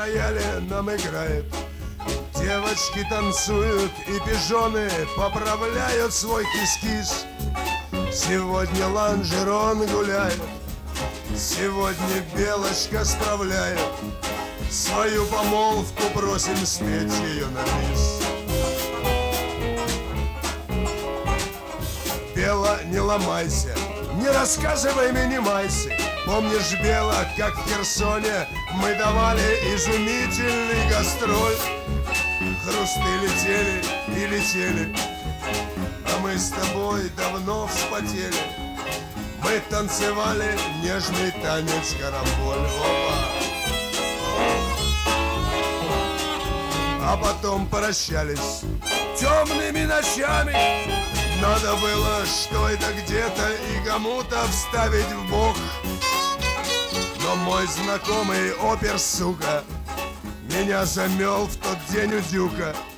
рояле нам играет. Девочки танцуют и пижоны поправляют свой кис-кис. Сегодня лонжерон гуляет, сегодня белочка справляет. Свою помолвку просим спеть ее на бис. Бела, не ломайся, не рассказывай мне, не майся. Помнишь, Бела, как в Херсоне мы давали изумительный гастроль? Хрусты летели и летели, а мы с тобой давно вспотели. Мы танцевали нежный танец карамболь. Опа! А потом прощались темными ночами. Надо было что это где-то и кому-то вставить в бок. Но мой знакомый опер, сука, меня замел в тот день у дюка.